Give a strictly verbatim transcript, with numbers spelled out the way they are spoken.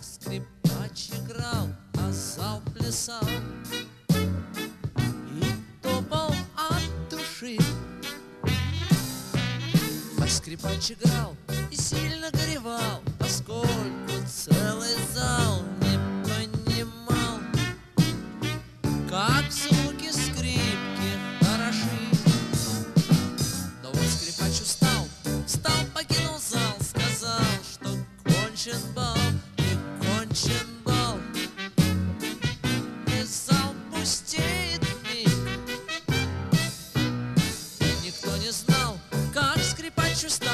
скрипач играл, а зал плясал и топал от души. А скрипач играл и сильно горевал, поскольку целый зал не понимал, как звуки скрипки хороши. Но вот скрипач устал, встал, покинул зал, сказал, что кончен бал, и кончен бал. И зал пустеет вмиг. Никто не знал, как скрипач устал.